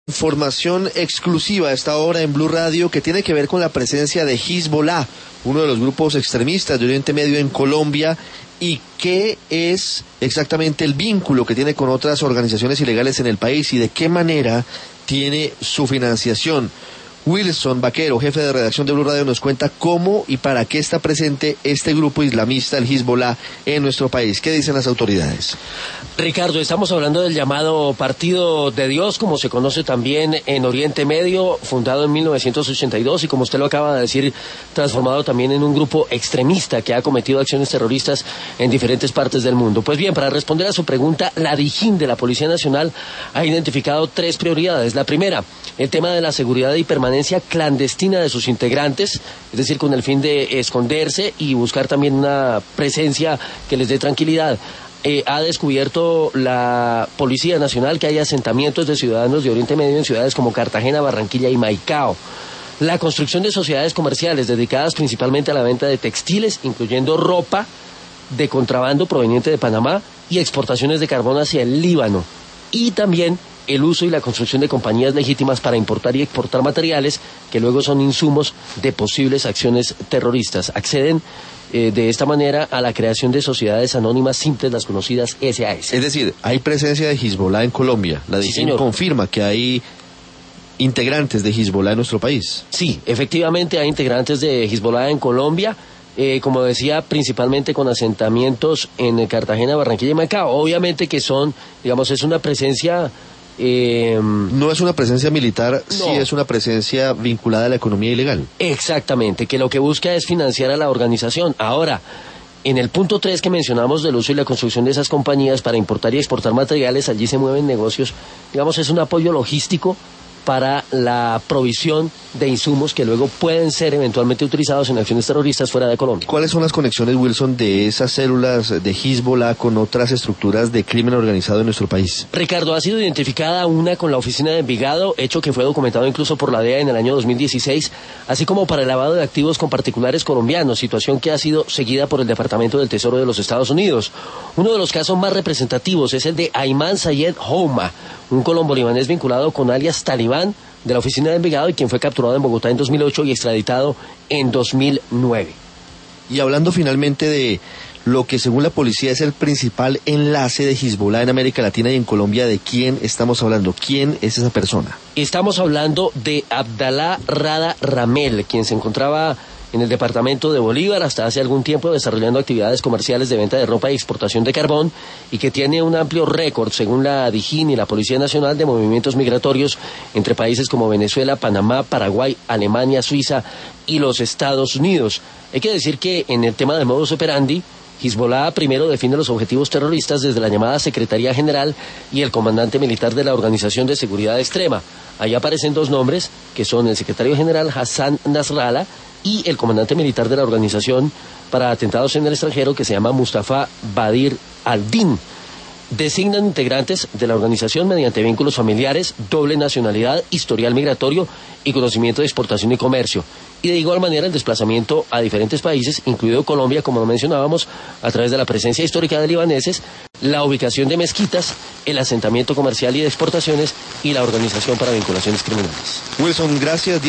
Información exclusiva a esta hora en Blue Radio que tiene que ver con la presencia de Hezbollah, uno de los grupos extremistas de Oriente Medio en Colombia, y qué es exactamente el vínculo que tiene con otras organizaciones ilegales en el país y de qué manera tiene su financiación. Wilson Vaquero, jefe de redacción de Blue Radio, nos cuenta cómo y para qué está presente este grupo islamista, el Hezbollah, en nuestro país. ¿Qué dicen las autoridades? Ricardo, estamos hablando del llamado Partido de Dios, como se conoce también en Oriente Medio, fundado en 1982 y, como usted lo acaba de decir, transformado también en un grupo extremista que ha cometido acciones terroristas en diferentes partes del mundo. Pues bien, para responder a su pregunta, la DIJÍN de la Policía Nacional ha identificado 3 prioridades. La primera, el tema de la seguridad y permanencia clandestina de sus integrantes, es decir, con el fin de esconderse y buscar también una presencia que les dé tranquilidad. Ha descubierto la Policía Nacional que hay asentamientos de ciudadanos de Oriente Medio en ciudades como Cartagena, Barranquilla y Maicao. La construcción de sociedades comerciales dedicadas principalmente a la venta de textiles, incluyendo ropa de contrabando proveniente de Panamá y exportaciones de carbón hacia el Líbano. Y también el uso y la construcción de compañías legítimas para importar y exportar materiales que luego son insumos de posibles acciones terroristas. Acceden de esta manera a la creación de sociedades anónimas simples, las conocidas SAS. Es decir, hay presencia de Hezbollah en Colombia. La DIJÍN confirma que hay integrantes de Hezbollah en nuestro país. Sí, efectivamente hay integrantes de Hezbollah en Colombia. Como decía, principalmente con asentamientos en Cartagena, Barranquilla y Maicao. Obviamente que son, digamos, es una presencia... No es una presencia militar, no. Sí es una presencia vinculada a la economía ilegal. Exactamente, que lo que busca es financiar a la organización. Ahora, en el punto 3 que mencionamos del uso y la construcción de esas compañías para importar y exportar materiales, allí se mueven negocios, digamos, es un apoyo logístico para la provisión de insumos que luego pueden ser eventualmente utilizados en acciones terroristas fuera de Colombia. ¿Cuáles son las conexiones, Wilson, de esas células de Hezbollah con otras estructuras de crimen organizado en nuestro país? Ricardo, ha sido identificada una con la oficina de Envigado, hecho que fue documentado incluso por la DEA en el año 2016, así como para el lavado de activos con particulares colombianos, situación que ha sido seguida por el Departamento del Tesoro de los Estados Unidos. Uno de los casos más representativos es el de Ayman Sayed Houma, un colombo-libanés vinculado con alias Talibán de la oficina de Envigado y quien fue capturado en Bogotá en 2008 y extraditado en 2009. Y hablando finalmente de lo que según la policía es el principal enlace de Hezbollah en América Latina y en Colombia, ¿de quién estamos hablando? ¿Quién es esa persona? Estamos hablando de Abdalá Rada Ramel, quien se encontraba en el departamento de Bolívar hasta hace algún tiempo desarrollando actividades comerciales de venta de ropa y exportación de carbón, y que tiene un amplio récord, según la DIJÍN y la Policía Nacional, de movimientos migratorios entre países como Venezuela, Panamá, Paraguay, Alemania, Suiza y los Estados Unidos. Hay que decir que en el tema del modus operandi, Hezbollah primero define los objetivos terroristas desde la llamada Secretaría General y el comandante militar de la Organización de Seguridad Extrema. Ahí aparecen 2 nombres, que son el secretario general Hassan Nasrallah y el comandante militar de la Organización para Atentados en el Extranjero, que se llama Mustafa Badir al-Din. Designan integrantes de la organización mediante vínculos familiares, doble nacionalidad, historial migratorio y conocimiento de exportación y comercio. Y de igual manera el desplazamiento a diferentes países, incluido Colombia, como lo mencionábamos, a través de la presencia histórica de libaneses, la ubicación de mezquitas, el asentamiento comercial y de exportaciones y la organización para vinculaciones criminales. Wilson, gracias.